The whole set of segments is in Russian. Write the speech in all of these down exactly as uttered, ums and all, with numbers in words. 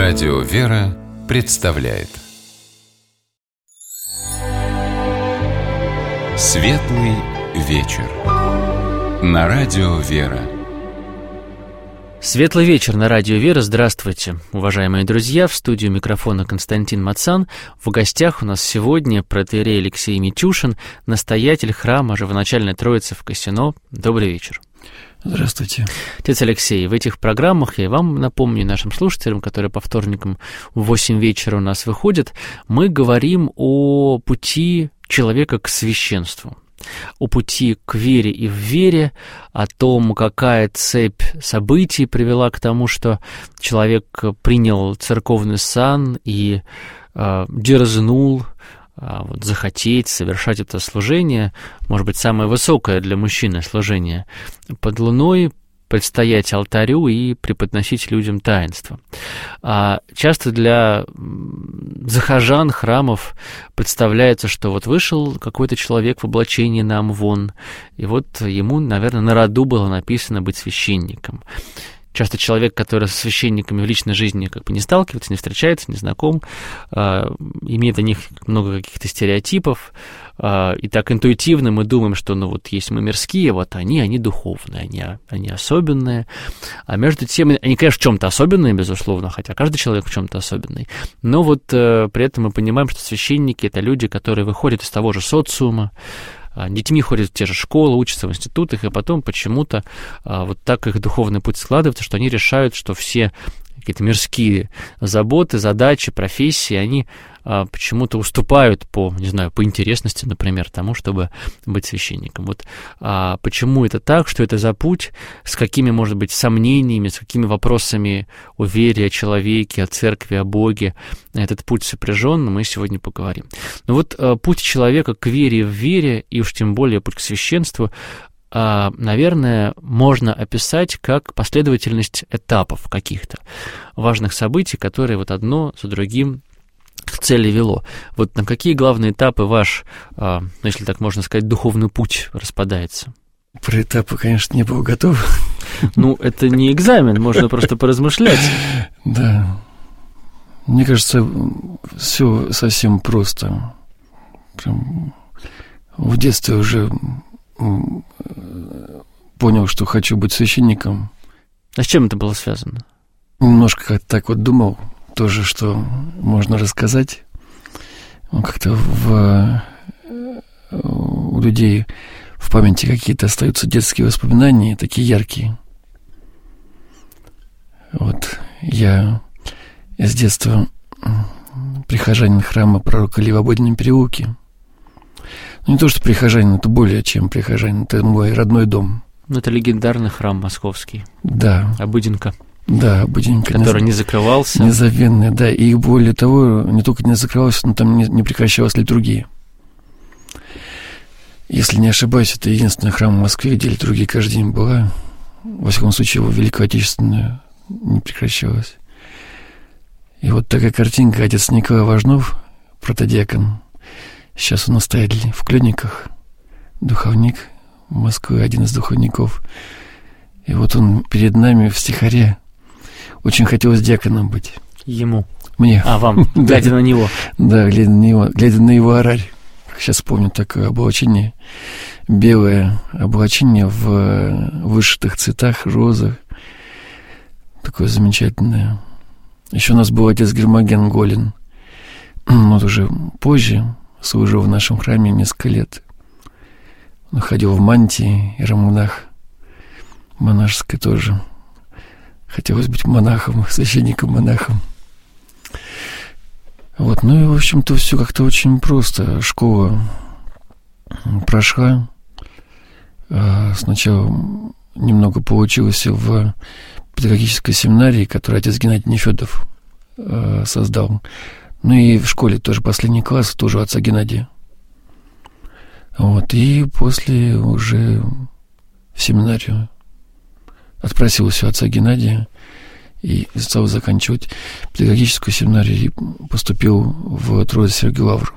Радио «Вера» представляет Светлый вечер на Радио «Вера». Светлый вечер на Радио «Вера». Здравствуйте, уважаемые друзья. В студию микрофона Константин Мацан. В гостях у нас сегодня протоиерей Алексей Митюшин, настоятель храма Живоначальной Троицы в Косино. Добрый вечер. Здравствуйте. Отец Алексей, в этих программах, я вам напомню, нашим слушателям, которые по вторникам в восемь вечера у нас выходят, мы говорим о пути человека к священству, о пути к вере и в вере, о том, какая цепь событий привела к тому, что человек принял церковный сан и э, дерзнул вот, захотеть совершать это служение, может быть, самое высокое для мужчины служение, под луной предстоять алтарю и преподносить людям таинство. А часто для захожан храмов представляется, что вот вышел какой-то человек в облачении на амвон, и вот ему, наверное, на роду было написано быть священником. Часто человек, который со священниками в личной жизни как бы не сталкивается, не встречается, не знаком, э, имеет о них много каких-то стереотипов, э, и так интуитивно мы думаем, что ну вот есть мы мирские, вот они, они духовные, они, они особенные, а между тем, они, конечно, в чем-то особенные, безусловно, хотя каждый человек в чем-то особенный, но вот э, при этом мы понимаем, что священники — это люди, которые выходят из того же социума, детьми ходят в те же школы, учатся в институтах, и потом почему-то а, вот так их духовный путь складывается, что они решают, что все какие-то мирские заботы, задачи, профессии, они а, почему-то уступают по, не знаю, по интересности, например, тому, чтобы быть священником. Вот а, почему это так, что это за путь, с какими, может быть, сомнениями, с какими вопросами о вере, о человеке, о церкви, о Боге этот путь сопряжен, мы сегодня поговорим. Но вот а, путь человека к вере в вере, и уж тем более путь к священству, наверное, можно описать как последовательность этапов каких-то важных событий, которые вот одно за другим к цели вело. Вот на какие главные этапы ваш, если так можно сказать, духовный путь распадается? Про этапы, конечно, не был готов. Ну, это не экзамен, можно просто поразмышлять. Да. Мне кажется, все совсем просто. Прям в детстве уже понял, что хочу быть священником. А с чем это было связано? Немножко так вот думал тоже, что можно рассказать. Как-то в, у людей в памяти какие-то остаются детские воспоминания, такие яркие. Вот я с детства прихожанин храма пророка Ильи в Ободенном переулке. Не то, что прихожанин, это более чем прихожанин, это мой родной дом. Это легендарный храм московский. Да. Обыденка. Да, Обыденка. Который не закрывался. Незабвенный, да. И более того, не только не закрывался, но там не, не прекращалась литургия. Если не ошибаюсь, это единственный храм в Москве, где литургия каждый день была. Во всяком случае, его Великую Отечественную не прекращалась. И вот такая картинка: отец Николай Важнов, протодиакон, сейчас он настоятель в Клёдниках, духовник Москвы, один из духовников. И вот он перед нами в стихаре. Очень хотелось диаконом быть. Ему? Мне. А, вам, глядя на него? Да, глядя на него, глядя на его орарь. Сейчас помню такое облачение. Белое облачение в вышитых цветах, розах. Такое замечательное. Еще у нас был отец Гермоген Голин. Вот уже позже служил в нашем храме несколько лет. Он ходил в мантии и рамунах монашеской тоже. Хотелось быть монахом, священником-монахом. Вот, ну и, в общем-то, все как-то очень просто. Школа прошла. Сначала немного получилось в педагогической семинарии, которую отец Геннадий Нефёдов создал. Ну и в школе тоже последний класс, тоже у отца Геннадия. Вот, и после уже в семинарию отпросился у отца Геннадия и стал заканчивать педагогическую семинарию и поступил в Троице-Сергию Лавру.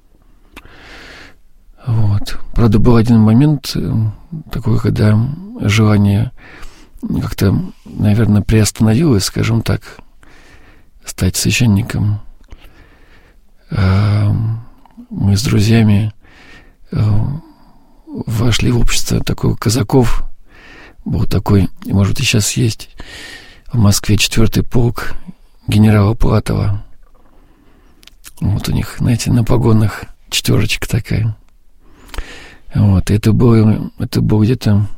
Вот. Правда, был один момент такой, когда желание как-то, наверное, приостановилось, скажем так, стать священником. Мы с друзьями вошли в общество такого казаков. Был такой, и, может быть, и сейчас есть в Москве четвертый полк генерала Платова. Вот у них, знаете, на погонах четверочка такая. Вот, и это было, это был где-то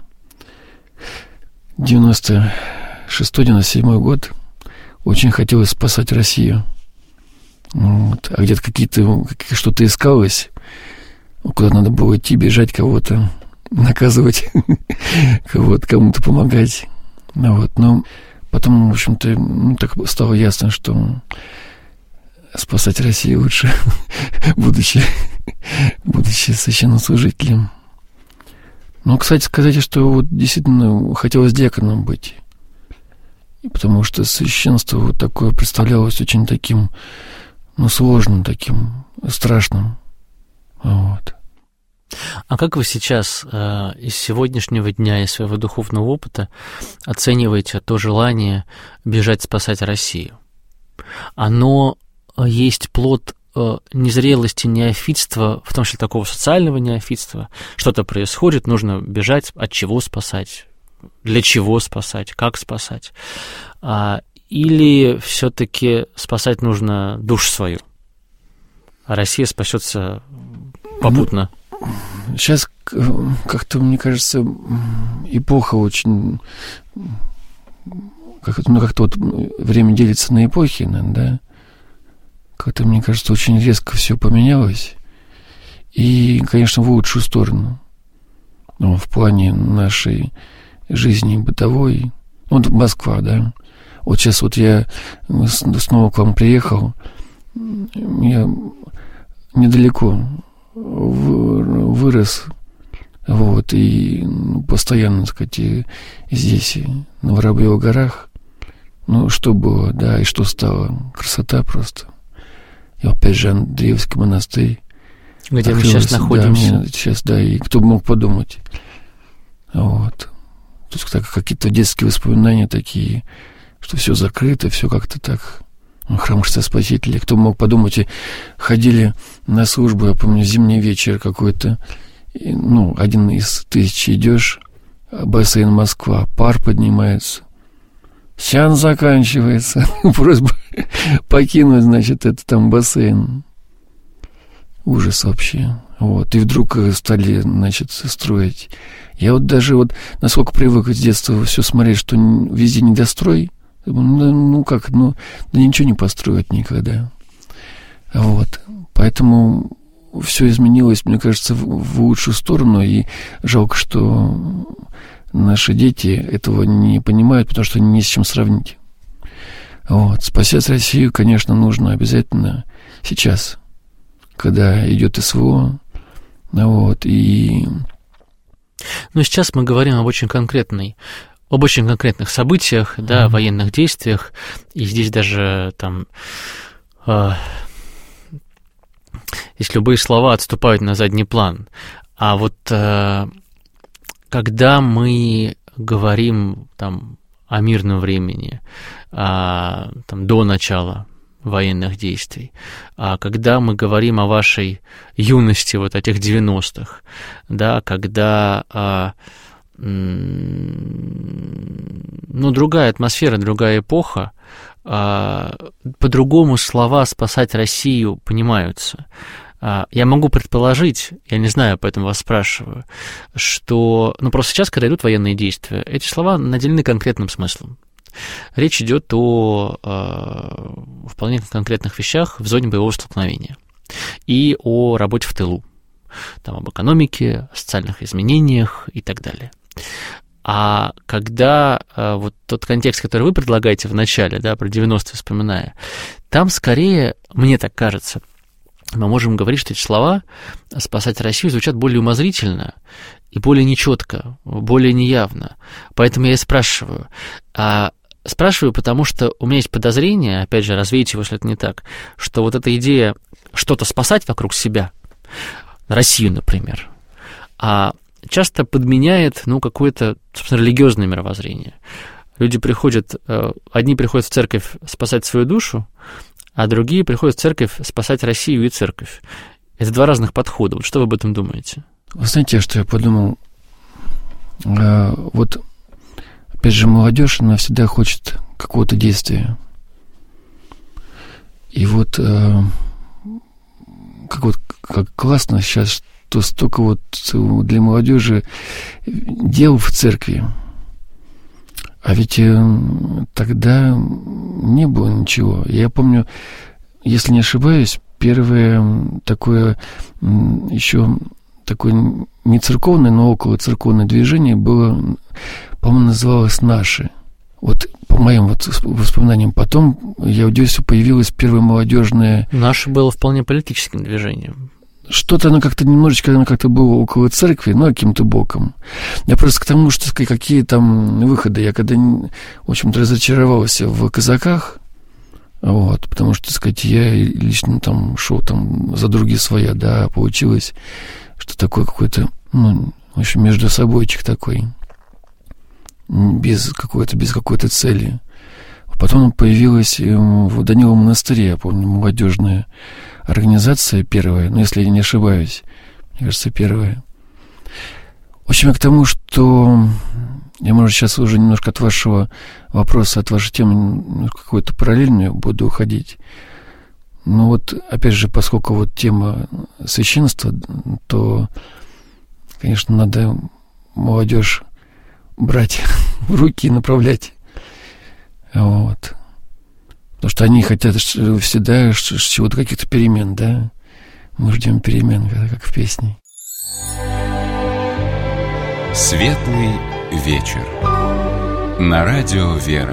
девяносто шестой девяносто седьмой год. Очень хотелось спасать Россию. Вот. А где-то какие-то, что-то искалось, куда надо было идти, бежать, кого-то наказывать, кого-то, кому-то помогать. Вот. Но потом, в общем-то, ну, так стало ясно, что спасать Россию лучше, будучи, будучи священнослужителем. Но, кстати, сказать, что вот действительно хотелось диаконом быть. Потому что священство вот такое представлялось очень таким, ну, сложным, таким страшным. Вот. А как вы сейчас э, из сегодняшнего дня, из своего духовного опыта оцениваете то желание бежать спасать Россию? Оно есть плод э, незрелости, неофитства, в том числе такого социального неофитства. Что-то происходит, нужно бежать, от чего спасать, для чего спасать, как спасать. А, или все-таки спасать нужно душу свою, а Россия спасется попутно? Ну, сейчас как-то, мне кажется, эпоха очень... Как, ну, как-то вот время делится на эпохи, да? Как-то, мне кажется, очень резко все поменялось. И, конечно, в лучшую сторону. Ну, в плане нашей жизни бытовой. Вот Москва, да. Вот сейчас вот я снова к вам приехал. Я недалеко вырос. Вот, и постоянно, так сказать, и здесь, на Воробьевых горах. Ну, что было, да, и что стало. Красота просто. И опять же Андреевский монастырь. Где мы сейчас находимся. Да, сейчас, да, и кто бы мог подумать. Вот. То есть так, какие-то детские воспоминания такие, что все закрыто, все как-то так. Храм Христа Спасителя. Кто бы мог подумать, и ходили на службу, я помню, зимний вечер какой-то. И, ну, один из тысячи идешь, бассейн Москва, пар поднимается. Сеанс заканчивается. Просьба покинуть, значит, это там бассейн. Ужас вообще. Вот. И вдруг стали, значит, строить. Я вот даже вот насколько привык с детства все смотреть, что везде недострой. Ну, ну как, ну, да ничего не построят никогда. Вот. Поэтому все изменилось, мне кажется, в, в лучшую сторону. И жалко, что наши дети этого не понимают, потому что не с чем сравнить. Вот. Спасать Россию, конечно, нужно обязательно сейчас, когда идет СВО. Вот. И... Но сейчас мы говорим об очень конкретной, об очень конкретных событиях, да, mm-hmm. военных действиях. И здесь даже там... Э, здесь любые слова отступают на задний план. А вот... Э, Когда мы говорим там, о мирном времени, а, там, до начала военных действий, а когда мы говорим о вашей юности, вот этих девяностых, да, когда а, ну, другая атмосфера, другая эпоха, а, по-другому слова «спасать Россию» понимаются. Я могу предположить, я не знаю, поэтому вас спрашиваю, что, ну, просто сейчас, когда идут военные действия, эти слова наделены конкретным смыслом. Речь идет о, о вполне конкретных вещах в зоне боевого столкновения и о работе в тылу, там, об экономике, о социальных изменениях и так далее. А когда вот тот контекст, который вы предлагаете в начале, да, про девяностые вспоминая, там скорее, мне так кажется, мы можем говорить, что эти слова «спасать Россию» звучат более умозрительно и более нечетко, более неявно. Поэтому я и спрашиваю. А спрашиваю, потому что у меня есть подозрение, опять же, развейте его, если это не так, что вот эта идея что-то спасать вокруг себя, Россию, например, а часто подменяет, ну, какое-то, собственно, религиозное мировоззрение. Люди приходят, одни приходят в церковь спасать свою душу, а другие приходят в церковь спасать Россию и церковь. Это два разных подхода. Вот что вы об этом думаете? Вы знаете, что я подумал? Вот, опять же, молодежь, она всегда хочет какого-то действия. И вот как, вот, как классно сейчас, что столько вот для молодежи дел в церкви. А ведь тогда не было ничего. Я помню, если не ошибаюсь, первое такое еще такое не церковное, но около церковное движение было, по-моему, называлось «Наши». Вот по моим вот воспоминаниям потом, я удивился, появилась первая молодежная... «Наше» было вполне политическим движением. Что-то оно как-то немножечко, оно как-то было около церкви, но каким-то боком. Я просто к тому, что какие там выходы. Я когда, в общем-то, разочаровался в казаках, вот, потому что, так сказать, я лично там шел там за други своя, да, получилось, что такое какой-то, ну, в общем, между собойчик такой, без какой-то, без какой-то цели. Потом появилась в Даниловом монастыре, я помню, молодежная организация первая, ну, если я не ошибаюсь, мне кажется, первая. В общем, к тому, что я, может, сейчас уже немножко от вашего вопроса, от вашей темы какой-то параллельную буду уходить. Но вот, опять же, поскольку вот тема священства, то, конечно, надо молодежь брать в руки и направлять. Вот. Потому что они хотят всегда чего-то, каких-то перемен, да? Мы ждем перемен, как в песне. Светлый вечер. На радио «Вера».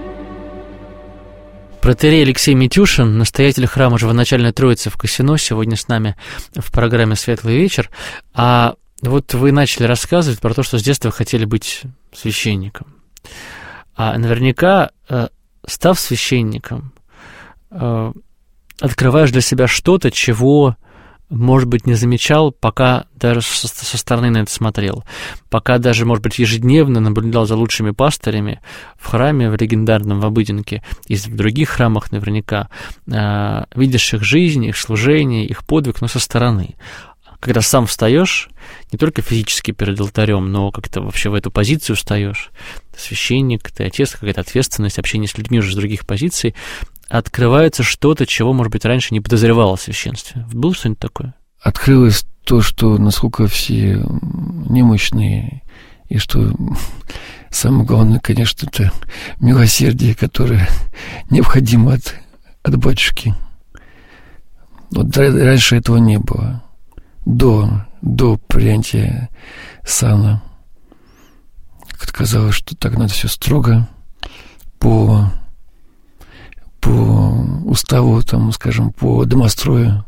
Протоиерей Алексей Митюшин, настоятель храма Живоначальной Троицы в Косино, сегодня с нами в программе «Светлый вечер». А вот вы начали рассказывать про то, что с детства хотели быть священником. А наверняка, став священником, открываешь для себя что-то, чего, может быть, не замечал, пока даже со стороны на это смотрел, пока даже, может быть, ежедневно наблюдал за лучшими пастырями в храме, в легендарном, в Обыденке, и в других храмах наверняка, видишь их жизнь, их служение, их подвиг, но со стороны. Когда сам встаешь, не только физически перед алтарем, но как-то вообще в эту позицию встаешь, ты священник, ты отец, какая-то ответственность, общение с людьми уже с других позиций, открывается что-то, чего, может быть, раньше не подозревало в священстве. Было что-нибудь такое? Открылось то, что насколько все немощные, и что самое главное, конечно, это милосердие, которое необходимо от, от батюшки. Вот раньше этого не было. До, до принятия сана. Как казалось, что так надо все строго по, по уставу, там, скажем, по домострою.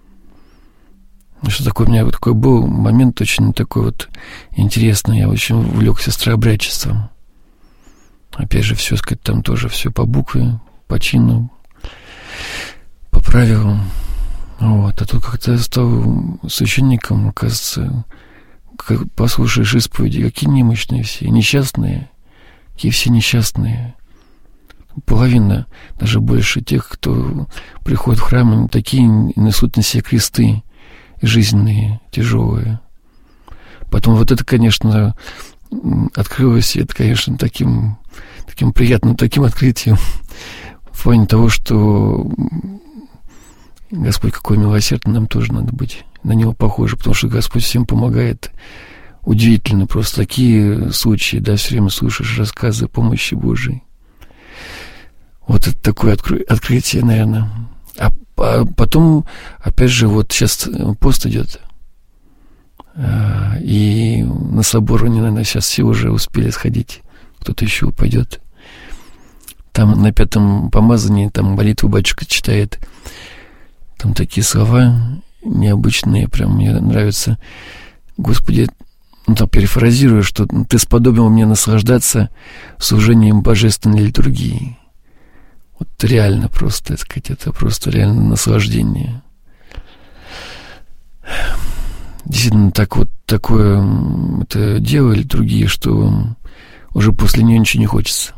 Что такое у меня вот такой был момент очень такой вот интересный. Я очень увлекся старообрядчеством. Опять же, все, сказать, там тоже все по букве, по чину, по правилам. Вот. А тут как-то я стал священником, оказывается, как послушаешь исповеди, какие немощные все, несчастные, какие все несчастные. Половина, даже больше тех, кто приходит в храм, они такие несут на себе кресты жизненные, тяжелые. Потом вот это, конечно, открылось, и это, конечно, таким, таким приятным, таким открытием в плане того, что Господь какой милосердный, нам тоже надо быть на Него похожи, потому что Господь всем помогает. Удивительно просто такие случаи, да, все время слышишь рассказы о помощи Божией. Вот это такое откры- открытие, наверное. А, а потом, опять же, вот сейчас пост идет, а, и на собор они, наверное, сейчас все уже успели сходить, кто-то еще пойдет. Там на пятом помазании, там молитву батюшка читает. Там такие слова необычные, прям мне нравятся. Господи, ну там перефразирую, что Ты сподобил мне наслаждаться служением божественной литургии. Вот реально просто, так сказать, это просто реально наслаждение. Действительно, так вот такое это дело литургии, что уже после нее ничего не хочется.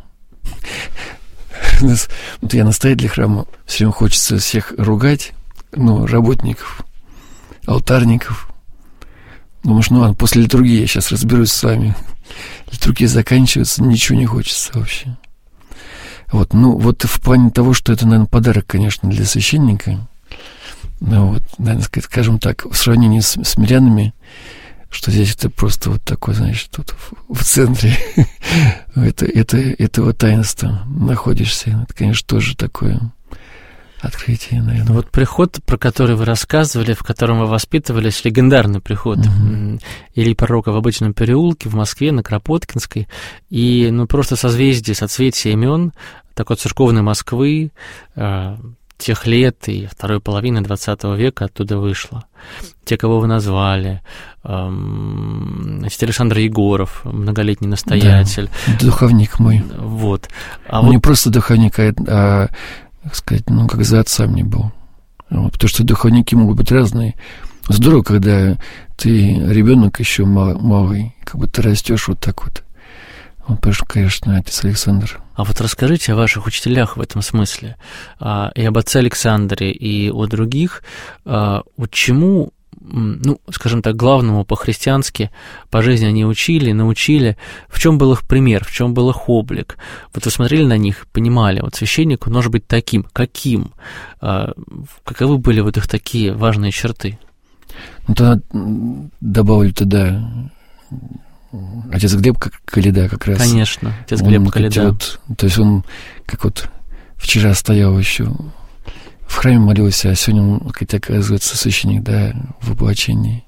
Вот я настоятель храма, все время хочется всех ругать, ну, работников, алтарников. Думаешь, ну ладно, после литургии я сейчас разберусь с вами. Литургия заканчивается, ничего не хочется вообще. Вот, ну, вот в плане того, что это, наверное, подарок, конечно, для священника. Ну, вот, наверное, скажем так, в сравнении с, с мирянами, что здесь это просто вот такой, знаешь, тут в, в центре это, это, этого таинства находишься. Это, конечно, тоже такое открытие, наверное. Ну, вот приход, про который вы рассказывали, в котором вы воспитывались, легендарный приход uh-huh. Ильи Пророка в Обычном переулке в Москве, на Кропоткинской, и, ну, просто созвездие, соцветие имен такой церковной Москвы, э, тех лет и второй половины двадцатого века оттуда вышло. Те, кого вы назвали, эм, значит, Александр Егоров, многолетний настоятель. Да, духовник мой. Вот. А Он вот... не просто духовник, а, а, как сказать, ну, как за отца мне был. Вот, потому что духовники могут быть разные. Здорово, когда ты ребенок еще мал, малый, как бы ты растешь вот так вот. Он, конечно, отец Александр. А вот расскажите о ваших учителях в этом смысле, а, и об отце Александре, и о других. А, вот чему, ну, скажем так, главному по-христиански по жизни они учили, научили, в чем был их пример, в чем был их облик. Вот вы смотрели на них, понимали, вот священник он может быть таким, каким, а, каковы были вот их такие важные черты? Ну, тогда добавлю тогда... Отец Глеб Коляда как раз. Конечно, отец Глеб Коляда. Вот, то есть он, как вот вчера стоял еще в храме, молился, а сегодня он, как оказывается, священник, да, в облачении.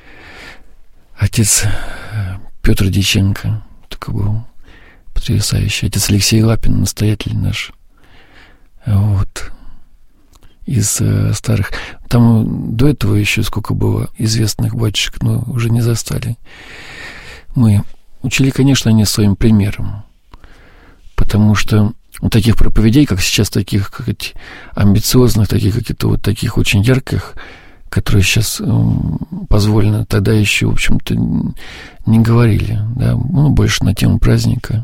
Отец Петр Дьяченко такой был потрясающий. Отец Алексей Лапин, настоятель наш. Вот. Из э, старых. Там до этого еще сколько было известных батюшек, но уже не застали. Мы учили, конечно, не своим примером, потому что вот таких проповедей, как сейчас, таких как эти, амбициозных, таких каких-то вот таких очень ярких, которые сейчас э, позволено, тогда еще, в общем-то, не говорили, да, ну, больше на тему праздника.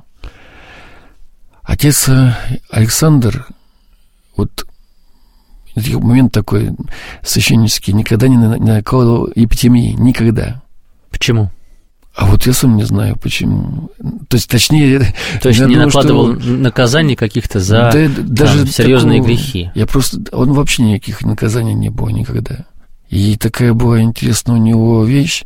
Отец Александр, вот момент такой священнический, никогда не накладывал епитемии, никогда. Почему? А вот я сам не знаю, почему. То есть, точнее... То есть, не думаю, накладывал что... наказаний каких-то за да, даже серьезные такого... грехи? Я просто... Он вообще никаких наказаний не было никогда. И такая была интересная у него вещь,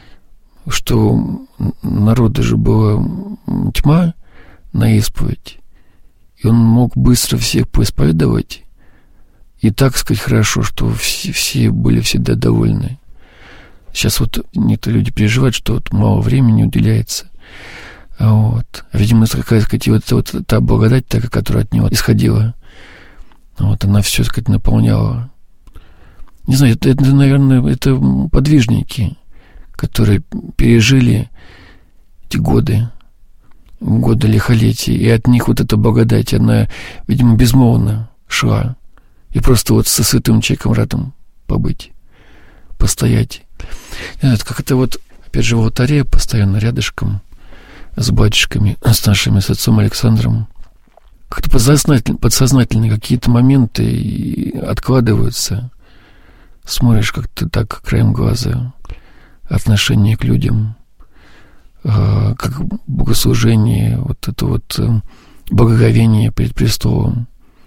что народа же была тьма на исповедь, и он мог быстро всех поисповедовать, и так сказать хорошо, что все, все были всегда довольны. Сейчас вот некоторые люди переживают, что вот мало времени уделяется. Вот. Видимо, какая сказать, вот, вот та благодать, такая, которая от него исходила, вот, она все, сказать, наполняла. Не знаю, это, это, наверное, это подвижники, которые пережили эти годы, годы лихолетия, и от них вот эта благодать, она, видимо, безмолвно шла. И просто вот со святым человеком рядом побыть, постоять. Это как это вот, опять же, в алтаре постоянно рядышком с батюшками, с нашими, с отцом Александром. Как-то подсознательно, подсознательно какие-то моменты откладываются. Смотришь как-то так краем глаза, отношение к людям, как богослужение, вот это вот благоговение перед престолом.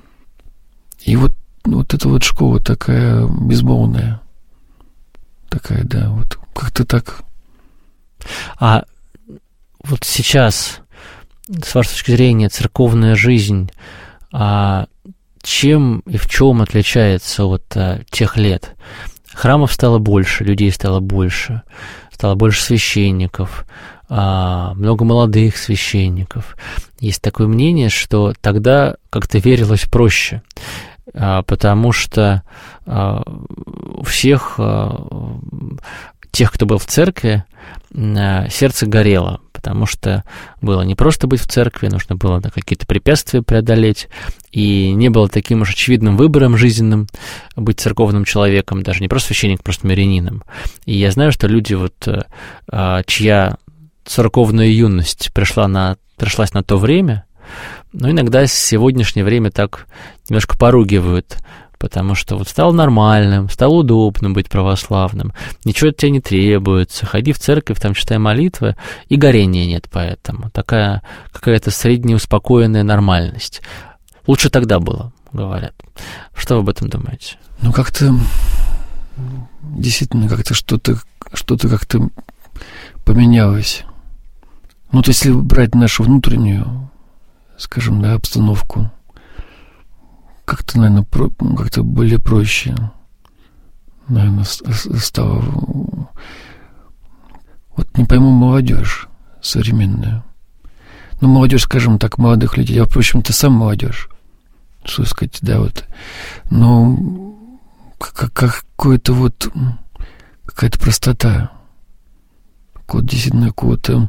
И вот, вот эта вот школа такая безмолвная. Такая, да, вот как-то так. А вот сейчас, с вашей точки зрения, церковная жизнь, а чем и в чем отличается от а, тех лет? Храмов стало больше, людей стало больше, стало больше священников, а, много молодых священников. Есть такое мнение, что тогда как-то верилось проще, а, потому что а, у всех а, тех, кто был в церкви, а, сердце горело, потому что было не просто быть в церкви, нужно было да, какие-то препятствия преодолеть, и не было таким уж очевидным выбором жизненным быть церковным человеком, даже не просто священник, просто мирянином. И я знаю, что люди, вот, чья церковная юность пришла на, пришлась на то время, Но иногда в сегодняшнее время так немножко поругивают, потому что вот стал нормальным, стало удобно быть православным, ничего от тебя не требуется, ходи в церковь, там читай молитвы, и горения нет поэтому. Такая какая-то среднеуспокоенная нормальность. Лучше тогда было, говорят. Что вы об этом думаете? Ну, как-то действительно как-то что-то, что-то как-то поменялось. Ну, то есть, если брать нашу внутреннюю, скажем, да, обстановку, как-то, наверное, про, как-то более проще, наверное, стало. Вот не пойму молодежь современную. Ну, молодежь, скажем так, молодых людей. Я, в общем, ты сам молодежь. Что сказать, да, вот. Но как, какое-то вот какая-то простота. Вот действительно какого-то,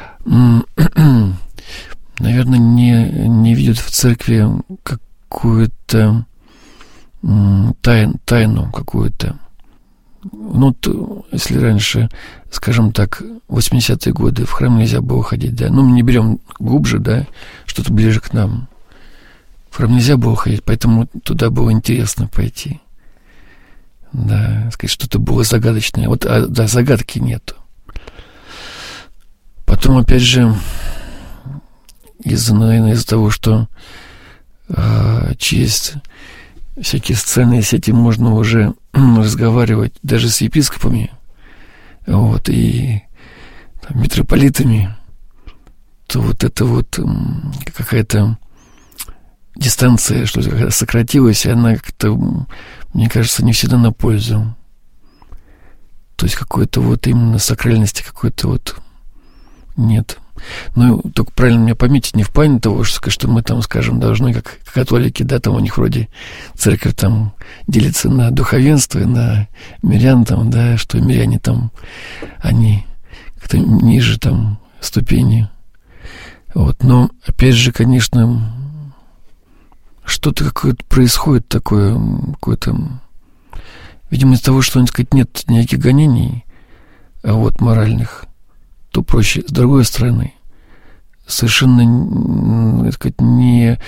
наверное, не, не видят в церкви какую-то тайн, тайну какую-то. Ну, то, если раньше, скажем так, в восьмидесятые годы в храм нельзя было ходить, да, ну, мы не берем глубже, да, что-то ближе к нам. В храм нельзя было ходить, поэтому туда было интересно пойти. Да, сказать, что-то было загадочное. Вот, а, да, загадки нету. Потом, опять же, из-за, наверное, из-за того, что э, через всякие социальные сети можно уже разговаривать даже с епископами, вот, и там, митрополитами, то вот это вот какая-то дистанция, что ли, сократилась, и она как-то, мне кажется, не всегда на пользу. То есть какой-то вот именно сакральности какой-то вот нет. Ну, только правильно меня пометить, не в плане того, что, что мы там, скажем, должны, как католики, да, там у них вроде церковь там делится на духовенство, на мирян там, да, что миряне там, они как-то ниже там ступени. Вот, но, опять же, конечно, что-то какое-то происходит такое, какое-то, видимо, из-за того, что, так сказать, нет никаких гонений, а вот моральных, то проще. С другой стороны, совершенно, так сказать, не,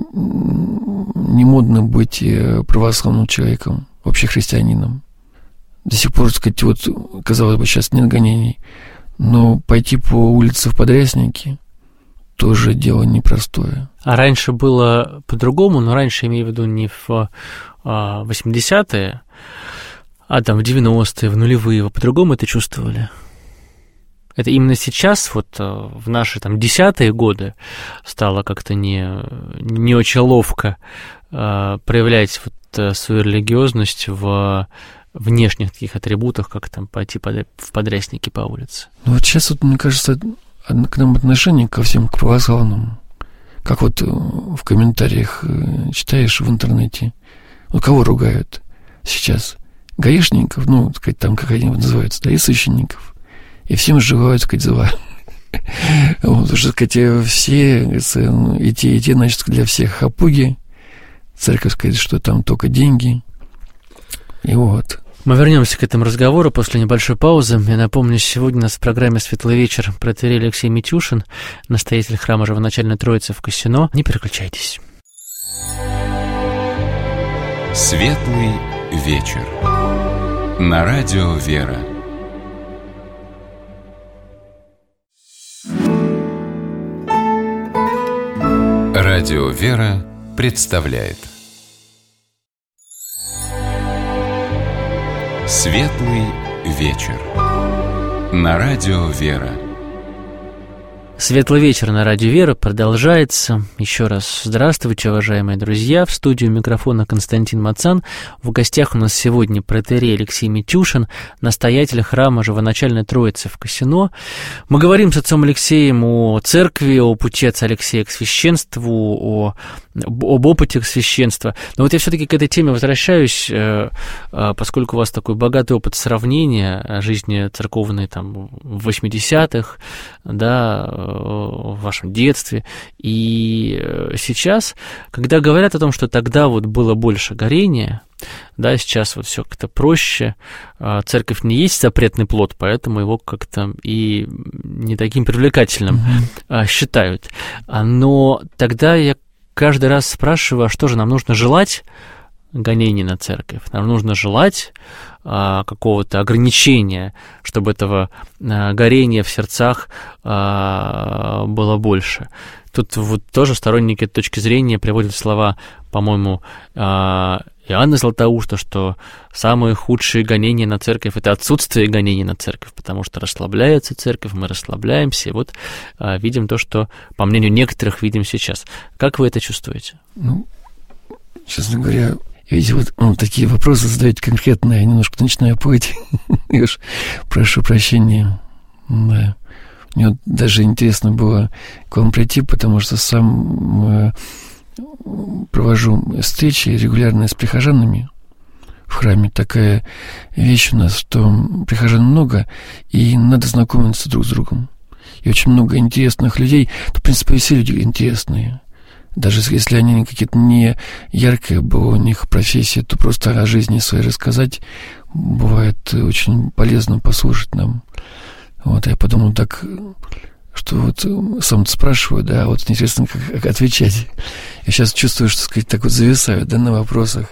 не модно быть православным человеком, вообще христианином. До сих пор, так сказать, вот, казалось бы, сейчас нет гонений, но пойти по улице в подрясники тоже дело непростое. А раньше было по-другому, но раньше, имею в виду, не в а, восьмидесятые, а там в девяностые, в нулевые, вы по-другому это чувствовали? Это именно сейчас, вот в наши там десятые годы, стало как-то не, не очень ловко э, проявлять вот свою религиозность в внешних таких атрибутах, как там пойти под, в подрясники по улице. Ну вот сейчас, вот, мне кажется, к нам отношение ко всем, к православным, как вот в комментариях читаешь в интернете, вот кого ругают сейчас? Гаишников, ну, так сказать, там, как они называются, да, и священников. И всем желают, так сказать, зла. Вот, потому что, так сказать, все, и те, и те, значит, для всех хапуги. Церковь сказать, что там только деньги. И вот. Мы вернемся к этому разговору после небольшой паузы. Я напомню, сегодня у нас в программе «Светлый вечер» протоиерей Алексей Митюшин, настоятель храма Живоначальной Троицы в Косино. Не переключайтесь. «Светлый вечер» на радио «Вера». Радио «Вера» представляет «Светлый вечер» на радио «Вера». Светлый вечер на радио «Вера» продолжается. Еще раз здравствуйте, уважаемые друзья. В студию микрофона Константин Мацан. В гостях у нас сегодня протоиерей Алексей Митюшин, настоятель храма Живоначальной Троицы в Косино. Мы говорим с отцом Алексеем о церкви, о пути отца Алексея к священству, о, об опыте священства. Но вот я все-таки к этой теме возвращаюсь, поскольку у вас такой богатый опыт сравнения жизни церковной там, в восьмидесятых, да, в вашем детстве. И сейчас, когда говорят о том, что тогда вот было больше горения, да, сейчас вот все как-то проще, церковь не есть запретный плод, поэтому его как-то и не таким привлекательным mm-hmm. считают. Но тогда я каждый раз спрашиваю, а что же нам нужно желать гонений на церковь? Нам нужно желать а, какого-то ограничения, чтобы этого а, горения в сердцах а, было больше. Тут вот тоже сторонники этой точки зрения приводят слова, по-моему, а, Иоанна Златоуста, что самые худшие гонения на церковь – это отсутствие гонений на церковь, потому что расслабляется церковь, мы расслабляемся, и вот а, видим то, что, по мнению некоторых, видим сейчас. Как вы это чувствуете? Ну, честно говоря, видите, вот ну, такие вопросы задаете конкретные, я немножко начинаю плыть. Я уж прошу прощения. Да. Мне вот даже интересно было к вам прийти, потому что сам э, провожу встречи регулярно с прихожанами в храме. Такая вещь у нас, что прихожан много, и надо знакомиться друг с другом. И очень много интересных людей. То, в принципе, все люди интересные. Даже если они какие-то не яркие, была у них профессия, то просто о жизни своей рассказать бывает очень полезно послушать нам. Вот, я подумал так, что вот сам спрашиваю, да, вот интересно, как отвечать. Я сейчас чувствую, что, сказать, так вот зависаю, да, на вопросах.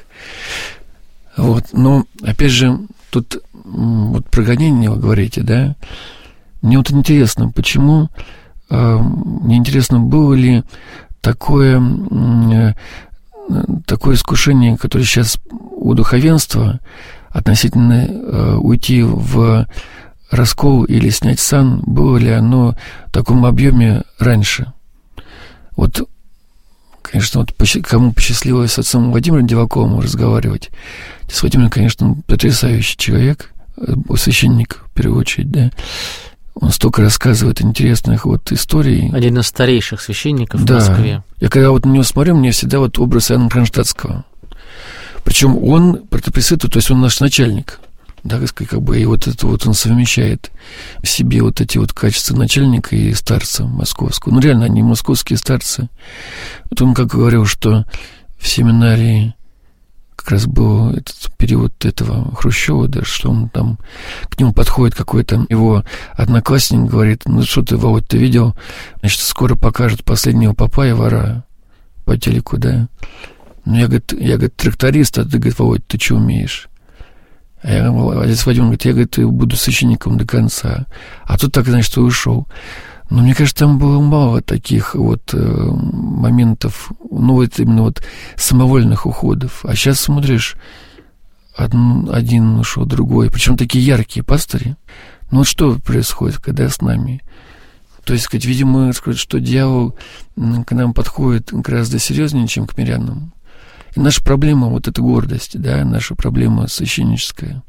Вот, но, опять же, тут вот про гонение вы говорите, да. Мне вот интересно, почему, э, мне интересно, было ли такое, э, такое искушение, которое сейчас у духовенства относительно э, уйти в раскол или снять сан, было ли оно в таком объеме раньше? Вот, конечно, вот кому посчастливилось с отцом Владимиром Диваковым разговаривать. Отец Владимир, конечно, потрясающий человек, священник, в первую очередь, да. Он столько рассказывает интересных вот историй. Один из старейших священников да. в Москве. Я когда вот на него смотрю, мне всегда вот образ Иоанна Кронштадтского. Причем он протопресвитер, то есть он наш начальник. Да, как бы, и вот это вот он совмещает в себе вот эти вот качества начальника и старца московского. Ну, реально, они московские старцы. Вот он как говорил, что в семинарии как раз был этот период этого Хрущева, да, что он там, к нему подходит какой-то его одноклассник, говорит, ну, что ты, Володь, ты видел? Значит, скоро покажут последнего попа и вора по телеку, да. Ну, я, говорит, я, говорит, тракторист, а ты, говорит, Володь, ты что умеешь? А я, отец Вадим говорит, я, говорит, буду священником до конца. А тут так, значит, ушел. Но мне кажется, там было мало таких вот э, моментов, ну, вот именно вот самовольных уходов. А сейчас смотришь, один, один ушел, другой. Причем такие яркие пастыри. Ну, вот что происходит, когда с нами? То есть, сказать, видимо, сказать, что дьявол к нам подходит гораздо серьезнее, чем к мирянам. И наша проблема вот эта гордость, да, наша проблема священническая.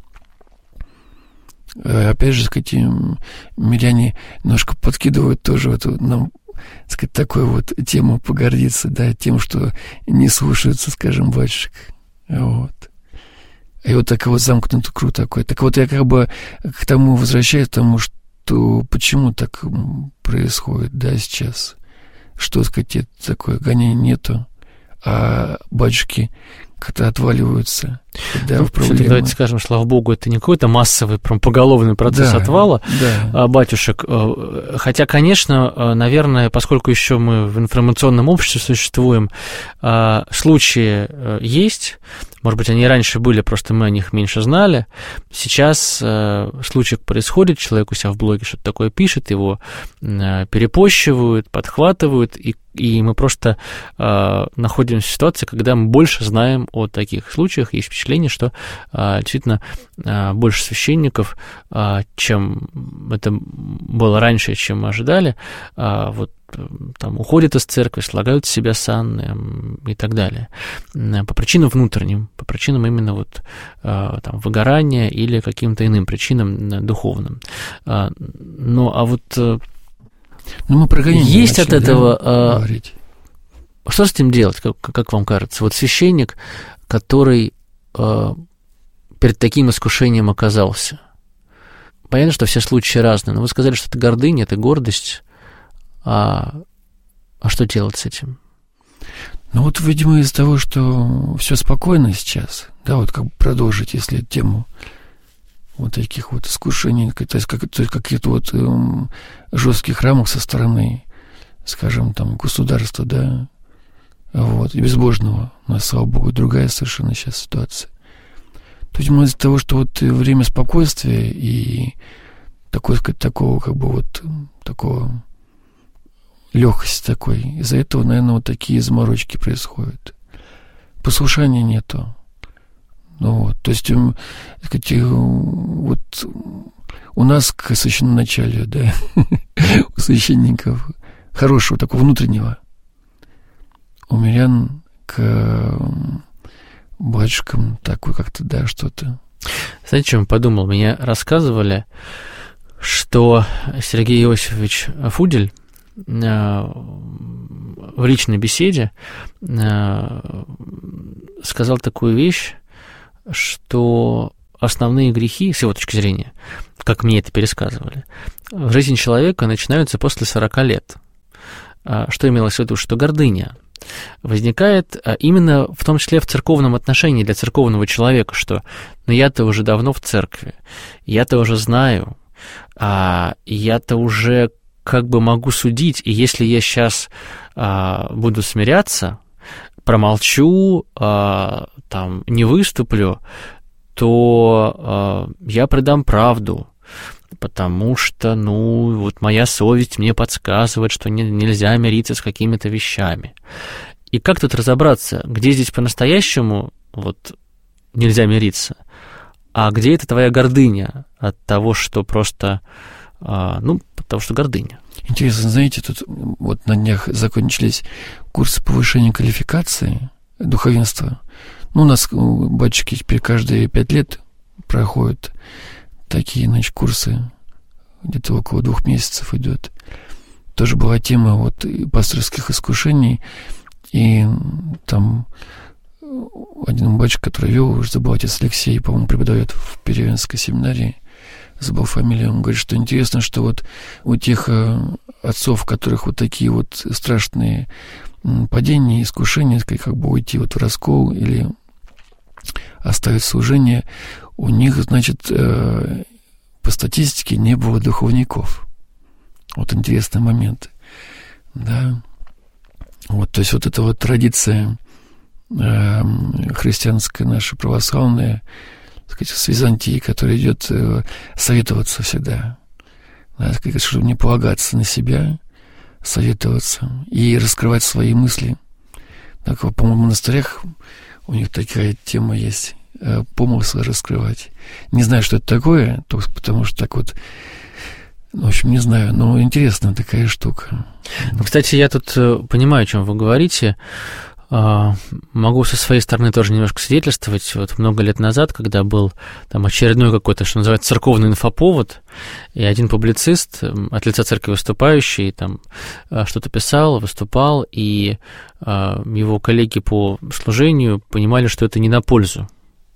Опять же, сказать, миряне немножко подкидывают тоже эту, нам, сказать, такую вот тему погордиться, да, тем, что не слушаются, скажем, батюшек. Вот. И вот такой вот замкнутый круг такой. Так вот я как бы к тому возвращаюсь, к тому, что почему так происходит, да, сейчас. Что, сказать, такое гонения нету, а батюшки как-то отваливаются. Да, ну, давайте скажем, слава богу, это не какой-то массовый прям поголовный процесс да, отвала да. батюшек. Хотя, конечно, наверное, поскольку еще мы в информационном обществе существуем, случаи есть. Может быть, они и раньше были, просто мы о них меньше знали. Сейчас э, случай происходит, человек у себя в блоге что-то такое пишет, его э, перепощивают, подхватывают, и, и мы просто э, находимся в ситуации, когда мы больше знаем о таких случаях. Есть впечатление, что э, действительно э, больше священников, э, чем это было раньше, чем мы ожидали, э, вот, там уходят из церкви, слагают с себя сан и так далее. По причинам внутренним, по причинам именно вот там выгорания или каким-то иным причинам духовным. Ну, а вот ну, мы про есть от этого... Да, что с этим делать, как, как вам кажется? Вот священник, который перед таким искушением оказался. Понятно, что все случаи разные, но вы сказали, что это гордыня, это гордость. А, а что делать с этим? Ну вот, видимо, из-за того, что все спокойно сейчас, да, вот как бы продолжить, если тему вот таких вот искушений, то есть, как, то есть каких-то вот эм, жестких рамок со стороны, скажем, там, государства, да, вот, и безбожного. У нас, слава богу, другая совершенно сейчас ситуация. То есть, из-за того, что вот время спокойствия и такой, сказать, такого, как бы вот, такого легкости такой, из-за этого, наверное, вот такие заморочки происходят. Послушания нету. Ну вот, то есть, сказать, вот у нас к священноначалию, да, у священников хорошего, такого внутреннего, у мирян к батюшкам такой как-то, да, что-то. Знаете, чем подумал? Мне рассказывали, что Сергей Иосифович Фудель в личной беседе сказал такую вещь, что основные грехи, с его точки зрения, как мне это пересказывали, в жизни человека начинаются после сорока лет. Что имелось в виду? Что гордыня возникает именно в том числе в церковном отношении для церковного человека, что ну я-то уже давно в церкви, я-то уже знаю, а я-то уже как бы могу судить, и если я сейчас а, буду смиряться, промолчу, а, там, не выступлю, то а, я предам правду, потому что, ну, вот моя совесть мне подсказывает, что не, нельзя мириться с какими-то вещами. И как тут разобраться, где здесь по-настоящему вот нельзя мириться, а где это твоя гордыня от того, что просто, а, ну, потому что гордыня. Интересно, знаете, тут вот на днях закончились курсы повышения квалификации духовенства. Ну, у нас батюшки теперь каждые пять лет проходят такие, значит, курсы, где-то около двух месяцев идет. Тоже была тема вот пасторских искушений, и там один батюшка, который вел, уже забыл, отец Алексей, по-моему, преподает в Переверенской семинарии, забыл фамилию, он говорит, что интересно, что вот у тех отцов, у которых вот такие вот страшные падения, искушения, как бы уйти вот в раскол или оставить служение, у них, значит, по статистике не было духовников. Вот интересный момент. Да. Вот, то есть вот эта вот традиция христианская наша, православная, так сказать, с Византией, которая идет советоваться всегда, да, сказать, чтобы не полагаться на себя, советоваться и раскрывать свои мысли. Так, по-моему, в монастырях у них такая тема есть, помыслы раскрывать. Не знаю, что это такое, потому что так вот, в общем, не знаю, но интересная такая штука. Ну, кстати, я тут понимаю, о чем вы говорите. Могу со своей стороны тоже немножко свидетельствовать. Вот много лет назад, когда был там очередной какой-то, что называется, церковный инфоповод, и один публицист от лица церкви выступающий там что-то писал, выступал, и его коллеги по служению понимали, что это не на пользу.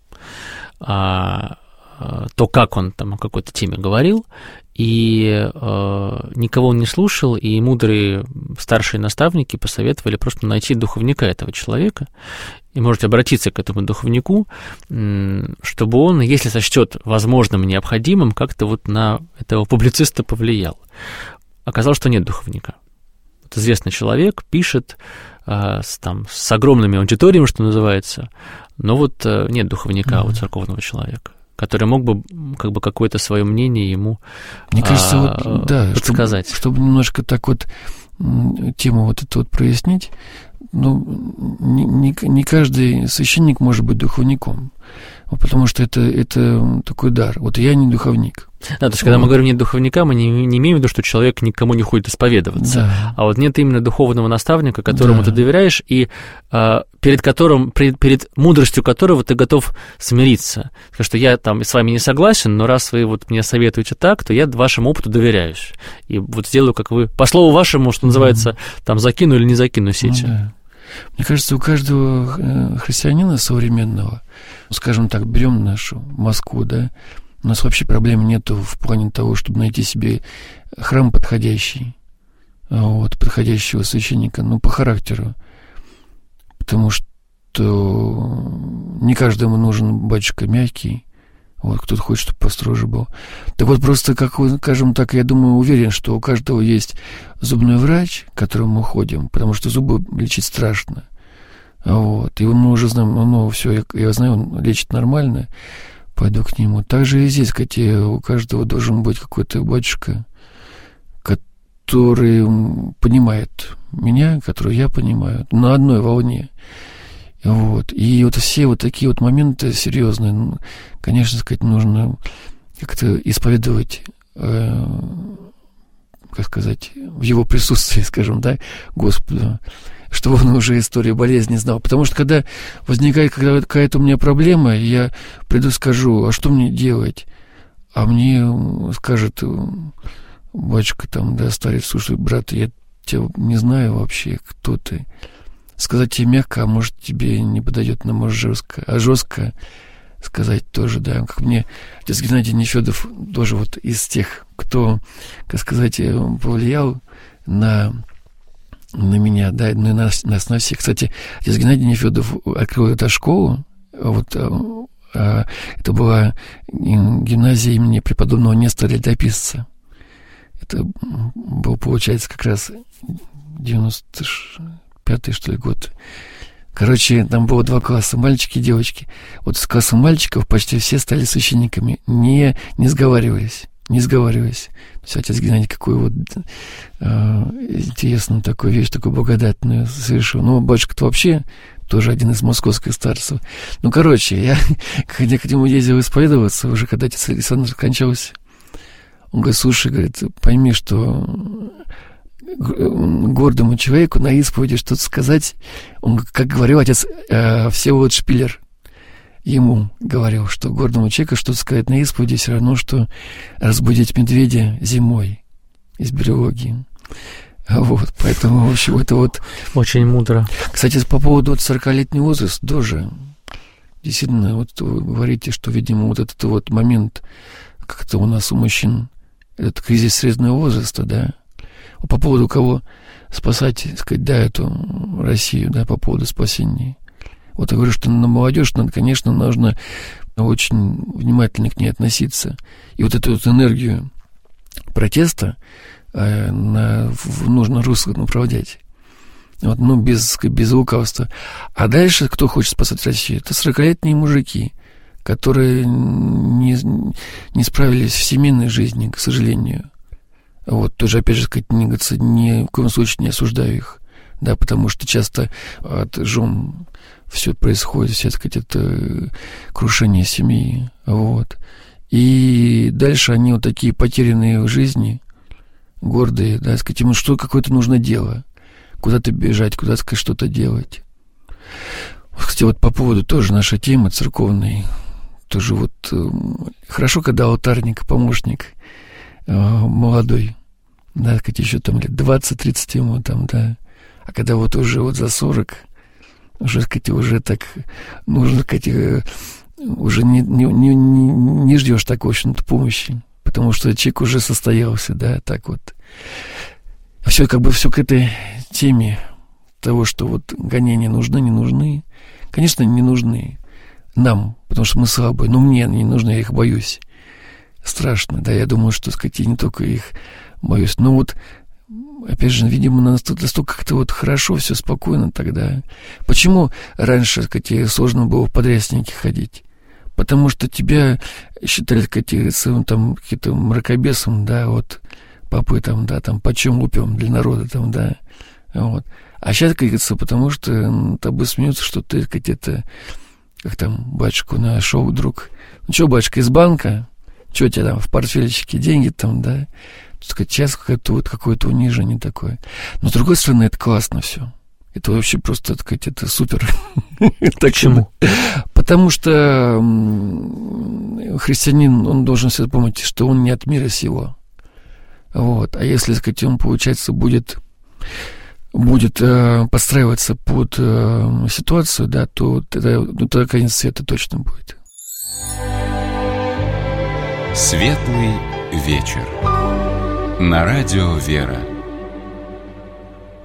А то, как он там о какой-то теме говорил, и э, никого он не слушал, и мудрые старшие наставники посоветовали просто найти духовника этого человека, и можете обратиться к этому духовнику, чтобы он, если сочтет возможным и необходимым, как-то вот на этого публициста повлиял. Оказалось, что нет духовника. Вот известный человек пишет э, с, там, с огромными аудиториями, что называется, но вот э, нет духовника mm-hmm. у церковного человека, который мог бы как бы какое-то свое мнение ему Мне кажется, а, вот, да, подсказать. Чтобы, чтобы немножко так вот тему вот эту вот прояснить, ну, не, не, не каждый священник может быть духовником, потому что это, это такой дар. Вот я не духовник. Да, то есть, когда вот. мы говорим «нет духовника», мы не, не имеем в виду, что человек никому не ходит исповедоваться, да. а вот нет именно духовного наставника, которому да. ты доверяешь, и а, перед которым, перед, перед мудростью которого ты готов смириться. Потому что я там с вами не согласен, но раз вы вот мне советуете так, то я вашему опыту доверяюсь. И вот сделаю, как вы, по слову вашему, что называется, mm-hmm. там, закину или не закину сети. Ну, да. Мне кажется, у каждого христианина современного, скажем так, берем нашу Москву, да, у нас вообще проблем нету в плане того, чтобы найти себе храм подходящий. вот, подходящего священника, ну, по характеру. Потому что не каждому нужен батюшка мягкий. Вот, кто-то хочет, чтобы построже был. Так вот, просто, как, скажем так, я думаю, уверен, что у каждого есть зубной врач, к которому мы ходим, потому что зубы лечить страшно. Вот. И мы уже знаем, ну, все, я, я знаю, он лечит нормально, пойду к нему. Также и здесь, кстати, у каждого должен быть какой-то батюшка, который понимает меня, который я понимаю, на одной волне. Вот. И вот все вот такие вот моменты серьезные, ну, конечно, сказать, нужно как-то исповедовать, э, как сказать, в его присутствии, скажем, да, Господу, чтобы он уже историю болезни знал. Потому что когда возникает какая-то у меня проблема, я приду, скажу, а что мне делать? А мне скажет батюшка там, да, старец, слушай, брат, я тебя не знаю вообще, кто ты. Сказать тебе мягко, а может, тебе не подойдет, но может жестко. А жестко сказать тоже, да. Как мне отец Геннадий Нефёдов тоже вот из тех, кто, как сказать, повлиял на, на меня, да, на нас, нас на всех. Кстати, отец Геннадий Нефёдов открыл эту школу. Вот, а, это была гимназия имени преподобного Нестора Летописца. Это был, получается, как раз девяносто пятый, что ли, год. Короче, там было два класса, мальчики и девочки. Вот с класса мальчиков почти все стали священниками, не, не сговариваясь. Не сговариваясь. То есть отец Геннадий какую вот э, интересную такую вещь, такую благодатную совершил. Ну, батюшка-то вообще тоже один из московских старцев. Ну, короче, я, когда к нему ездил исповедоваться, уже когда отец Александр скончался, он говорит, слушай, говорит, пойми, что гордому человеку на исповеди что-то сказать, он, как говорил отец э, Всеволод Шпиллер, ему говорил, что гордому человеку что-то сказать на исповеди все равно, что разбудить медведя зимой из биологии. Вот, поэтому, в общем, это вот... Очень мудро. Кстати, по поводу вот сорокалетний возраст тоже. Действительно, вот вы говорите, что, видимо, вот этот вот момент, как-то у нас у мужчин, этот кризис среднего возраста, да, по поводу кого спасать, так сказать, да, эту Россию, да, по поводу спасения. Вот я говорю, что на молодежь, надо, конечно, нужно очень внимательно к ней относиться. И вот эту вот энергию протеста э, на, в нужное русло направлять. Вот, ну, без, без лукавства. А дальше, кто хочет спасать Россию? Это сорокалетние мужики, которые не, не справились в семейной жизни, к сожалению. Вот, тоже, опять же, сказать, не, ни в коем случае не осуждаю их, да, потому что часто от жен все происходит, все, так сказать, это крушение семьи, вот. И дальше они вот такие потерянные в жизни, гордые, да, сказать, им что какое-то нужно дело, куда-то бежать, куда-то, сказать, что-то делать. Кстати, вот по поводу тоже нашей темы церковной, тоже вот хорошо, когда алтарник, помощник молодой, да, сказать, еще там лет двадцать-тридцать ему там, да, а когда вот уже вот за сорок, уже, сказать, уже так нужно, сказать, уже не, не, не, не ждешь такой, в общем-то, помощи, потому что человек уже состоялся, да, так вот. Все, как бы, все к этой теме того, что вот гонения нужны, не нужны, конечно, не нужны нам, потому что мы слабые, но мне они не нужны, я их боюсь. Страшно, да, я думаю, что, сказать, я не только их боюсь, но вот, опять же, видимо, настолько, настолько как-то вот хорошо, все спокойно тогда. Почему раньше, сказать, сложно было в подрясники ходить? Потому что тебя считали, сказать, своим там каким-то мракобесом, да, вот, папы там, да, там, почем лупем для народа там, да, вот. А сейчас, как говорится, потому что тобой смеются, что ты, сказать, это, как там, батюшку нашел вдруг. Ну, что, батюшка, из банка? Что у тебя там в портфельчике, деньги там, да? Так сказать, сейчас какое-то вот какое-то унижение такое. Но, с другой стороны, это классно все. Это вообще просто, так сказать, это супер. Почему? Потому что христианин, он должен всегда помнить, что он не от мира сего. Вот. А если, так сказать, он, получается, будет, будет э, подстраиваться под э, ситуацию, да, то тогда, ну, тогда конец света точно будет. Светлый вечер. На радио «Вера».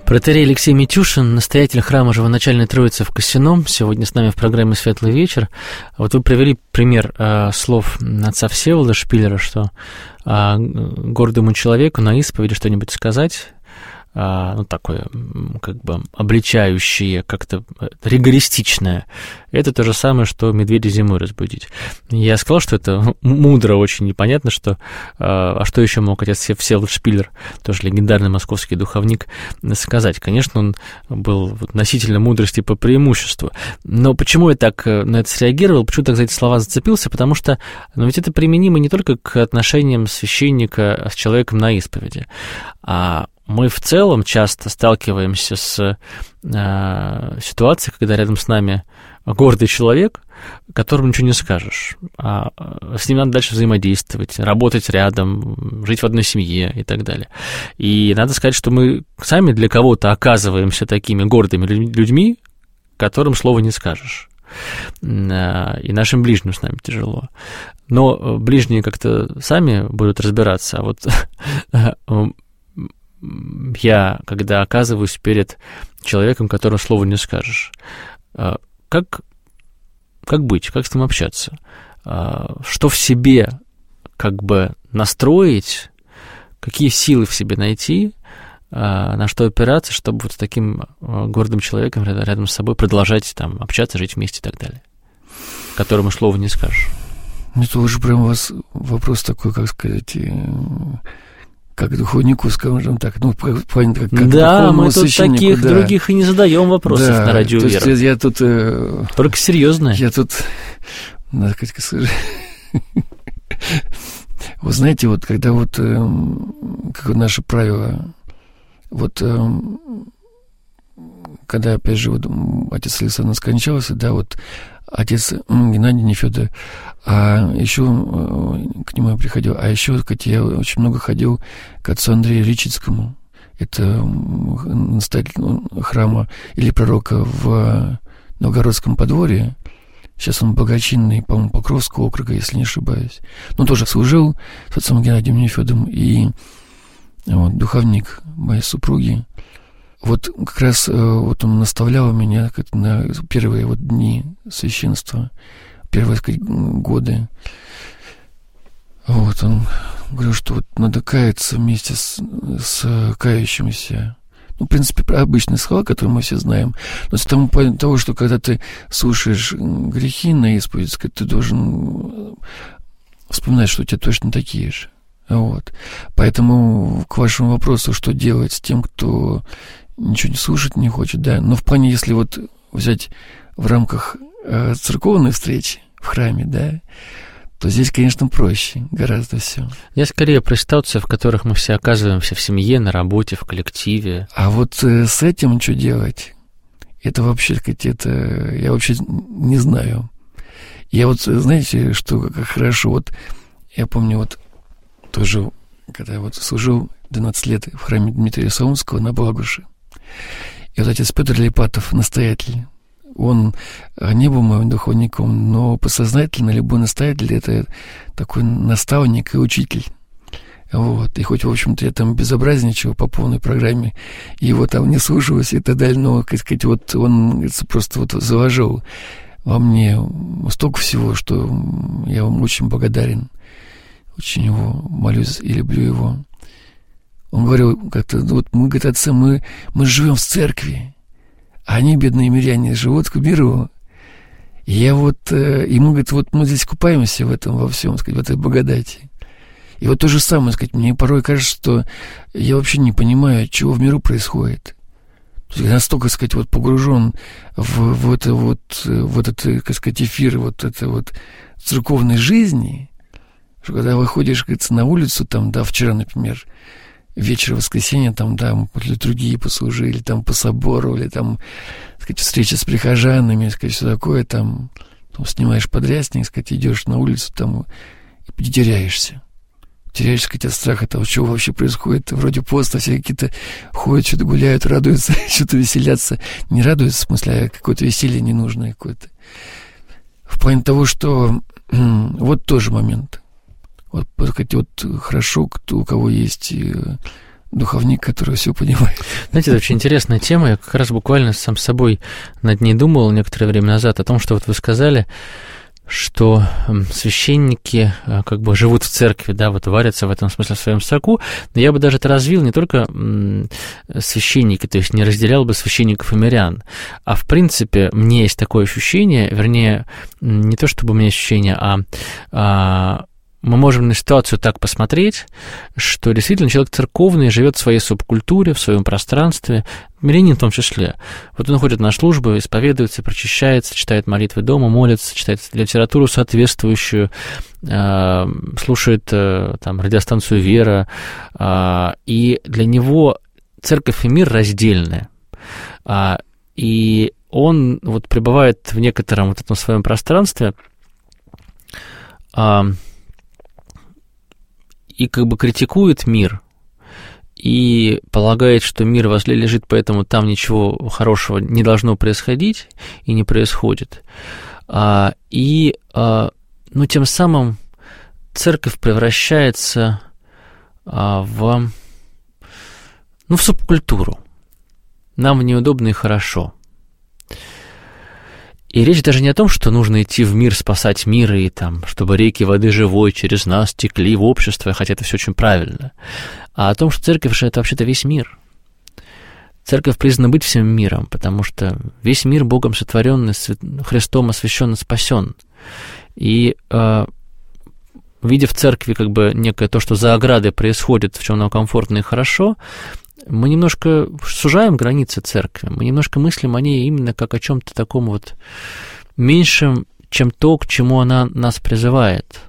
Протоиерей Алексей Митюшин, настоятель храма Живоначальной Троицы в Косином, сегодня с нами в программе «Светлый вечер». Вот вы привели пример э, слов отца Всеволода Шпиллера, что э, гордому человеку на исповеди что-нибудь сказать, э, ну, такое, как бы, обличающее, как-то ригористичное, это то же самое, что медведя зимой разбудить. Я сказал, что это мудро очень, непонятно, что... А что еще мог отец Всеволод Шпиллер, тоже легендарный московский духовник, сказать? Конечно, он был носителем мудрости по преимуществу. Но почему я так на это среагировал, почему так за эти слова зацепился? Потому что, ну, ведь это применимо не только к отношениям священника с человеком на исповеди, а мы в целом часто сталкиваемся с э, ситуацией, когда рядом с нами гордый человек, которому ничего не скажешь, а с ним надо дальше взаимодействовать, работать рядом, жить в одной семье и так далее. И надо сказать, что мы сами для кого-то оказываемся такими гордыми людьми, которым слова не скажешь. И нашим ближним с нами тяжело. Но ближние как-то сами будут разбираться, а вот я, когда оказываюсь перед человеком, которому слова не скажешь, как, как быть, как с ним общаться, что в себе как бы настроить, какие силы в себе найти, на что опираться, чтобы вот с таким гордым человеком рядом с собой продолжать там общаться, жить вместе и так далее, которому слова не скажешь. Это уже прям у вас вопрос такой, как сказать... как духовнику, скажем так, ну, понятно, как, как да, мы тут священнику, таких да. других и не задаем вопросов да, на радио то Вера. Есть я тут... Э, Только серьезно. Я тут, надо сказать, к сожалению... Вы знаете, вот когда вот, э, как наше правило, вот, э, когда, опять же, вот, отец Александр скончался, да, вот, отец Геннадий Нефёдов, а еще к нему я приходил, а еще, кстати, я очень много ходил к отцу Андрею Ричицкому, это настоятель храма или пророка в Новгородском подворье, сейчас он благочинный, по-моему, Покровского округа, если не ошибаюсь, но тоже служил с отцом Геннадием Нефёдовым и вот, духовник моей супруги. Вот как раз вот он наставлял меня как на первые вот дни священства, первые, сказать, годы. Вот он говорил, что вот надо каяться вместе с, с кающимся. Ну, в принципе, обычные слова, которые мы все знаем. Но с тому того, что когда ты слушаешь грехи на исповедь, ты должен вспоминать, что у тебя точно такие же. Вот. Поэтому к вашему вопросу, что делать с тем, кто ничего не слушать не хочет, да. Но в плане, если вот взять в рамках э, церковной встречи в храме, да, то здесь, конечно, проще гораздо все. Я скорее про ситуации, в которых мы все оказываемся в семье, на работе, в коллективе. А вот э, с этим что делать? Это вообще, сказать, это я вообще не знаю. Я вот, знаете, что как хорошо, вот я помню, вот тоже, когда я вот служил двенадцать лет в храме Дмитрия Солунского на Благуше, и вот отец Петр Липатов, настоятель, он не был моим духовником, но подсознательно любой настоятель — это такой наставник и учитель. Вот. И хоть, в общем-то, я там безобразничал по полной программе, его там не слушалось и так далее, но, так сказать, вот он просто вот заложил во мне столько всего, что я вам очень благодарен. Очень его молюсь и люблю его. Он говорил как-то, вот мы, говорит, отцы, мы, мы живем в церкви, а они, бедные миряне, живут в миру. И я вот, э, ему говорит, вот мы здесь купаемся в этом, во всем, сказать, в этой благодати. И вот то же самое, сказать, мне порой кажется, что я вообще не понимаю, чего в миру происходит. То есть я настолько, сказать, вот погружен в, в это вот, в этот, так сказать, эфир вот этой вот церковной жизни, что когда выходишь, говорится, на улицу, там, да, вчера, например, вечер воскресенья, там, да, мы другие послужили, там, по собору, или там, так сказать, встреча с прихожанами, так сказать, все такое, там, там снимаешь подрясник, так сказать, идешь на улицу, там, и теряешься. Теряешься, так сказать, от страха того, что вообще происходит. Вроде поста, все какие-то ходят, что-то гуляют, радуются, что-то веселятся. Не радуются, в смысле, а какое-то веселье ненужное какое-то. В плане того, что вот тоже момент. Вот, вот хорошо, кто, у кого есть духовник, который все понимает. Знаете, это очень интересная тема. Я как раз буквально сам с собой над ней думал некоторое время назад о том, что вот вы сказали, что священники как бы живут в церкви, да, вот варятся в этом смысле в своем соку. Но я бы даже это развил не только священники, то есть не разделял бы священников и мирян, а в принципе мне есть такое ощущение, вернее, не то чтобы у меня ощущение, а, а мы можем на ситуацию так посмотреть, что действительно человек церковный живет в своей субкультуре, в своем пространстве, мирянин в том числе. Вот он ходит на службу, исповедуется, прочищается, читает молитвы дома, молится, читает литературу соответствующую, слушает там радиостанцию «Вера», и для него церковь и мир раздельны. И он вот пребывает в некотором вот этом своем пространстве, и как бы критикует мир, и полагает, что мир возле лежит, поэтому там ничего хорошего не должно происходить и не происходит. И, ну, тем самым церковь превращается в, ну, в субкультуру. Нам в ней удобно и хорошо. И речь даже не о том, что нужно идти в мир, спасать мир, и там, чтобы реки воды живой через нас текли в общество, хотя это все очень правильно, а о том, что церковь же это вообще-то весь мир. Церковь призвана быть всем миром, потому что весь мир Богом сотворенный, Христом освящен и спасен. И э, видя в церкви как бы некое то, что за оградой происходит, в чем нам комфортно и хорошо, мы немножко сужаем границы церкви, мы немножко мыслим о ней именно как о чем-то таком вот меньшем, чем то, к чему она нас призывает.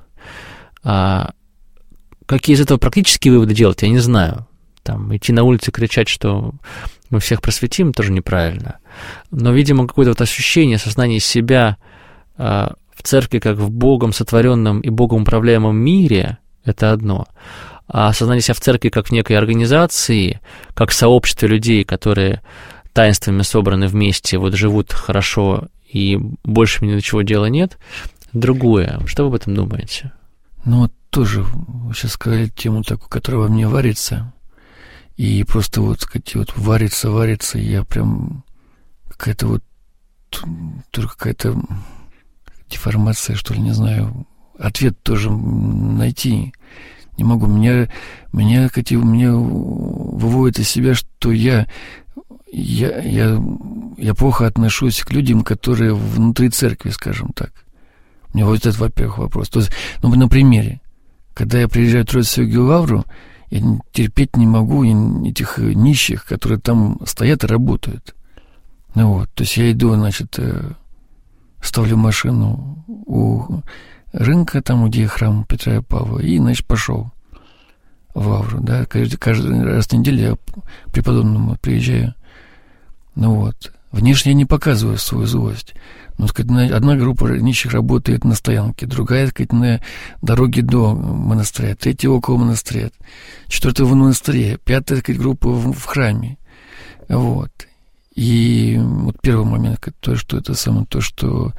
А какие из этого практические выводы делать, я не знаю. Там, идти на улицу и кричать, что мы всех просветим, тоже неправильно. Но, видимо, какое-то вот ощущение, сознание себя а, в церкви как в Богом сотворенном и Богом управляемом мире – это одно. А осознание себя в церкви как в некой организации, как в сообществе людей, которые таинствами собраны вместе, вот живут хорошо и больше ни до чего дела нет, другое. Что вы об этом думаете? Ну, вот тоже, вы сейчас сказали тему такую, которая во мне варится, и просто вот, сказать, вот варится, варится, и я прям какая-то вот, тоже какая-то деформация, что ли, не знаю, ответ тоже найти не могу. Меня, меня, меня выводит из себя, что я, я, я, я плохо отношусь к людям, которые внутри церкви, скажем так. У меня вот это, во-первых, вопрос. То есть, ну, на примере. Когда я приезжаю в Троице-Сергиеву Лавру, я терпеть не могу этих нищих, которые там стоят и работают. Ну вот, то есть я иду, значит, ставлю машину у рынка, там, где храм Петра и Павла, и, значит, пошел в Лавру, да, каждый, каждый раз в неделю я к преподобному приезжаю, ну вот, внешне я не показываю свою злость, но, сказать, одна группа нищих работает на стоянке, другая, сказать, на дороге до монастыря, третья около монастыря, четвертая в монастыре, пятая, сказать, группа в, в храме, вот, и вот первый момент, то, что это самое, то, что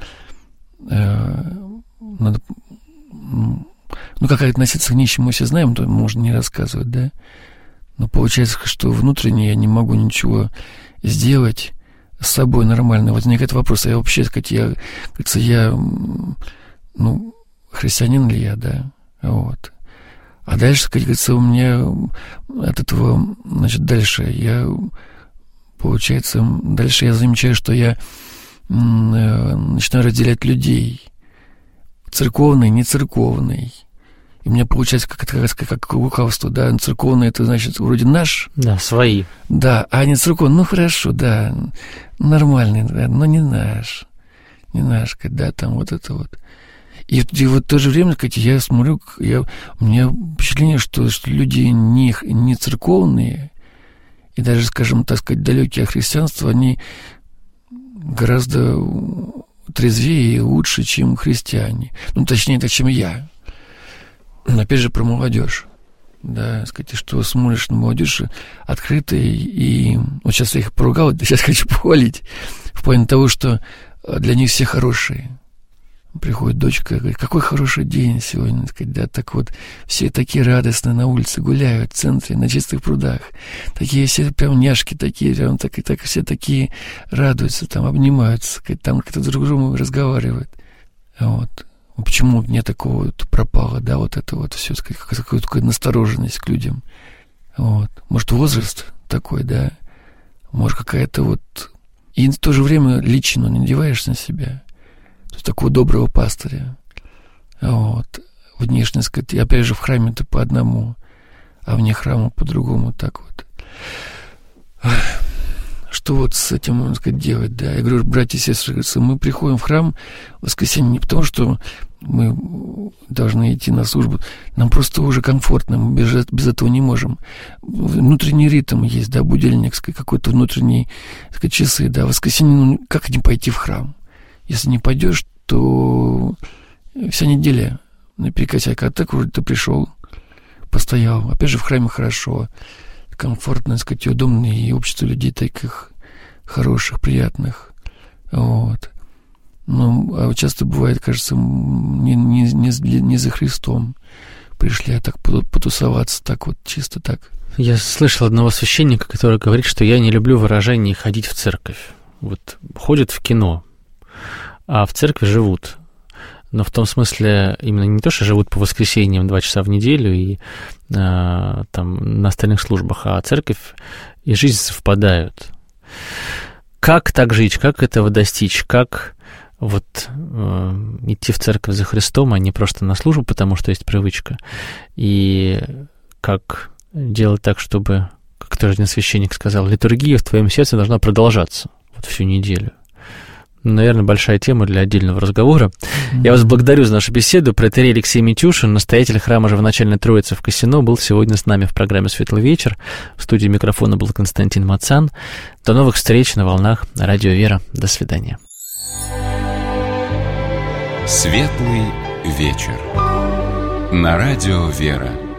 э, надо, ну, как относиться к нищим, мы все знаем, то можно не рассказывать, да, но получается, что внутренне я не могу ничего сделать с собой нормально. Возникает вопрос, а я вообще, сказать, я, кажется, я, ну, христианин ли я, да, вот. А дальше, сказать, кажется, у меня от этого, значит, дальше я, получается, дальше я замечаю, что я начинаю разделять людей, церковный, не церковный. И у меня получается как, как, как, как лукавство, да, церковный это значит вроде наш. Да, свои. Да, а не церковный, ну хорошо, да, нормальный, да, но не наш, не наш, да, там вот это вот. И, и вот в то же время, кстати, я смотрю, я, у меня впечатление, что, что люди не, не церковные, и даже, скажем, так сказать, далекие от христианства, они гораздо трезвее и лучше, чем христиане. Ну, точнее, это чем я. Опять же, про молодежь. Да, сказать, что смотришь на молодежь открыто, и, и вот сейчас я их поругал, сейчас хочу похвалить в плане того, что для них все хорошие. Приходит дочка, говорит, какой хороший день сегодня, да, так вот, все такие радостные на улице гуляют в центре, на чистых прудах, такие все прям няшки такие, прям так и так, все такие радуются, там, обнимаются, там как-то друг с другом разговаривают, вот. Почему мне такого вот пропало, да, вот это вот все, какая-то такая настороженность к людям, вот. Может, возраст такой, да, может, какая-то вот, и в то же время личину не надеваешь на себя. То есть такого доброго пастыря. Вот. Внешне, сказать, и опять же в храме-то по одному, а вне храма по-другому, так вот. Что вот с этим, можно сказать, делать, да? Я говорю, братья и сестры, мы приходим в храм в воскресенье не потому, что мы должны идти на службу, нам просто уже комфортно, мы без, без этого не можем. Внутренний ритм есть, да, будильник, сказать, какой-то внутренний, сказать, часы, да, в воскресенье, ну, как не пойти в храм? Если не пойдешь, то вся неделя наперекосяк. А так уже ты пришел, постоял. Опять же, в храме хорошо, комфортно, так сказать, удобно, и общество людей таких хороших, приятных. Вот. Ну, а часто бывает, кажется, не, не, не, не за Христом пришли, а так потусоваться, так вот, чисто так. Я слышал одного священника, который говорит, что я не люблю выражение «ходить в церковь». Вот ходят в кино, а в церкви живут. Но в том смысле именно не то, что живут по воскресеньям два часа в неделю и а, там на остальных службах, а церковь и жизнь совпадают. Как так жить? Как этого достичь? Как вот э, идти в церковь за Христом, а не просто на службу, потому что есть привычка? И как делать так, чтобы, как тоже один священник сказал, литургия в твоем сердце должна продолжаться вот всю неделю. Наверное, большая тема для отдельного разговора. Mm-hmm. Я вас благодарю за нашу беседу. Протоиерей Алексей Митюшин, настоятель храма Живоначальной Троицы в Косино, был сегодня с нами в программе «Светлый вечер». В студии микрофона был Константин Мацан. До новых встреч на волнах Радио Вера. До свидания. «Светлый вечер» на Радио Вера.